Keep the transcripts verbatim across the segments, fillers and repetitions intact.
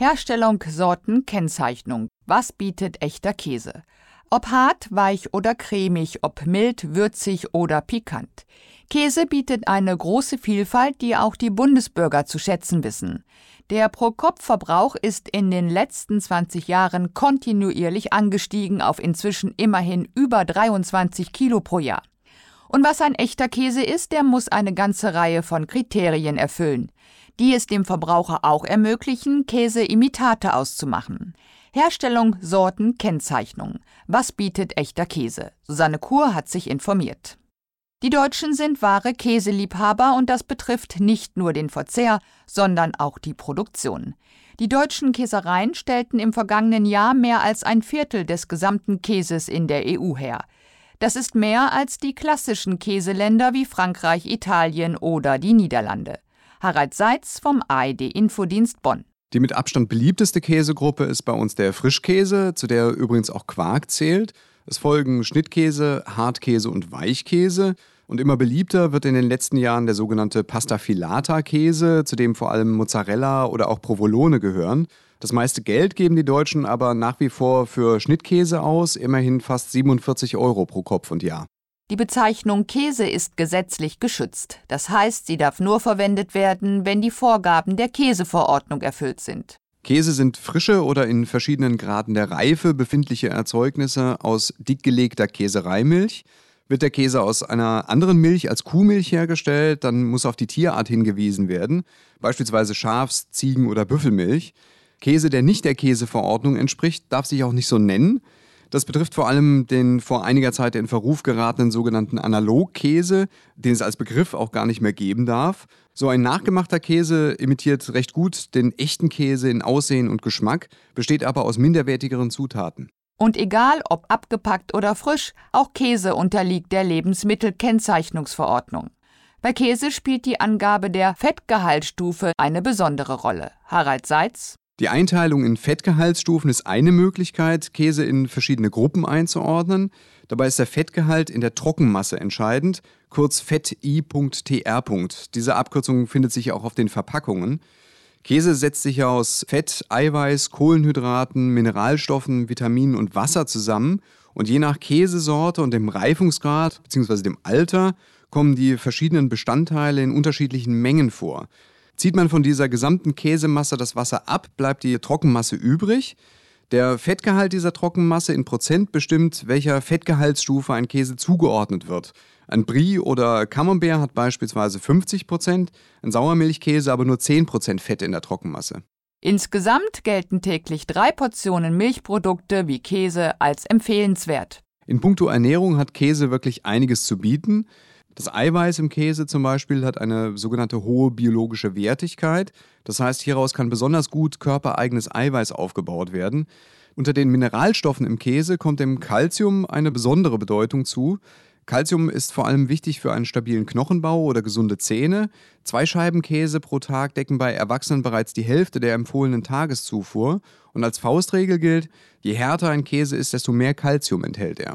Herstellung, Sorten, Kennzeichnung. Was bietet echter Käse? Ob hart, weich oder cremig, ob mild, würzig oder pikant. Käse bietet eine große Vielfalt, die auch die Bundesbürger zu schätzen wissen. Der Pro-Kopf-Verbrauch ist in den letzten zwanzig Jahren kontinuierlich angestiegen auf inzwischen immerhin über dreiundzwanzig Kilo pro Jahr. Und was ein echter Käse ist, der muss eine ganze Reihe von Kriterien erfüllen, die es dem Verbraucher auch ermöglichen, Käseimitate auszumachen. Herstellung, Sorten, Kennzeichnung. Was bietet echter Käse? Susanne Kur hat sich informiert. Die Deutschen sind wahre Käseliebhaber und das betrifft nicht nur den Verzehr, sondern auch die Produktion. Die deutschen Käsereien stellten im vergangenen Jahr mehr als ein Viertel des gesamten Käses in der E U her. Das ist mehr als die klassischen Käseländer wie Frankreich, Italien oder die Niederlande. Harald Seitz vom A R D-Infodienst Bonn. Die mit Abstand beliebteste Käsegruppe ist bei uns der Frischkäse, zu der übrigens auch Quark zählt. Es folgen Schnittkäse, Hartkäse und Weichkäse. Und immer beliebter wird in den letzten Jahren der sogenannte Pasta-Filata-Käse, zu dem vor allem Mozzarella oder auch Provolone gehören. Das meiste Geld geben die Deutschen aber nach wie vor für Schnittkäse aus, immerhin fast siebenundvierzig Euro pro Kopf und Jahr. Die Bezeichnung Käse ist gesetzlich geschützt. Das heißt, sie darf nur verwendet werden, wenn die Vorgaben der Käseverordnung erfüllt sind. Käse sind frische oder in verschiedenen Graden der Reife befindliche Erzeugnisse aus dickgelegter Käsereimilch. Wird der Käse aus einer anderen Milch als Kuhmilch hergestellt, dann muss auf die Tierart hingewiesen werden, beispielsweise Schafs-, Ziegen- oder Büffelmilch. Käse, der nicht der Käseverordnung entspricht, darf sich auch nicht so nennen. Das betrifft vor allem den vor einiger Zeit in Verruf geratenen sogenannten Analogkäse, den es als Begriff auch gar nicht mehr geben darf. So ein nachgemachter Käse imitiert recht gut den echten Käse in Aussehen und Geschmack, besteht aber aus minderwertigeren Zutaten. Und egal ob abgepackt oder frisch, auch Käse unterliegt der Lebensmittelkennzeichnungsverordnung. Bei Käse spielt die Angabe der Fettgehaltsstufe eine besondere Rolle. Harald Seitz. Die Einteilung in Fettgehaltsstufen ist eine Möglichkeit, Käse in verschiedene Gruppen einzuordnen. Dabei ist der Fettgehalt in der Trockenmasse entscheidend, kurz Fett I T R. Diese Abkürzung findet sich auch auf den Verpackungen. Käse setzt sich aus Fett, Eiweiß, Kohlenhydraten, Mineralstoffen, Vitaminen und Wasser zusammen. Und je nach Käsesorte und dem Reifungsgrad bzw. dem Alter kommen die verschiedenen Bestandteile in unterschiedlichen Mengen vor. Zieht man von dieser gesamten Käsemasse das Wasser ab, bleibt die Trockenmasse übrig. Der Fettgehalt dieser Trockenmasse in Prozent bestimmt, welcher Fettgehaltsstufe ein Käse zugeordnet wird. Ein Brie oder Camembert hat beispielsweise fünfzig Prozent, ein Sauermilchkäse aber nur zehn Prozent Fett in der Trockenmasse. Insgesamt gelten täglich drei Portionen Milchprodukte wie Käse als empfehlenswert. In puncto Ernährung hat Käse wirklich einiges zu bieten. Das Eiweiß im Käse zum Beispiel hat eine sogenannte hohe biologische Wertigkeit. Das heißt, hieraus kann besonders gut körpereigenes Eiweiß aufgebaut werden. Unter den Mineralstoffen im Käse kommt dem Calcium eine besondere Bedeutung zu. Calcium ist vor allem wichtig für einen stabilen Knochenbau oder gesunde Zähne. Zwei Scheiben Käse pro Tag decken bei Erwachsenen bereits die Hälfte der empfohlenen Tageszufuhr. Und als Faustregel gilt, je härter ein Käse ist, desto mehr Calcium enthält er.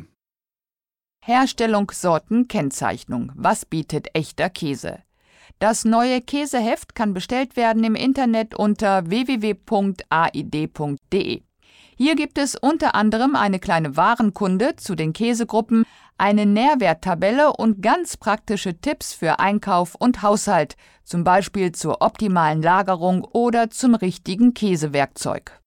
Herstellung, Sorten, Kennzeichnung. Was bietet echter Käse? Das neue Käseheft kann bestellt werden im Internet unter w w w punkt a i d punkt d e. Hier gibt es unter anderem eine kleine Warenkunde zu den Käsegruppen, eine Nährwerttabelle und ganz praktische Tipps für Einkauf und Haushalt, zum Beispiel zur optimalen Lagerung oder zum richtigen Käsewerkzeug.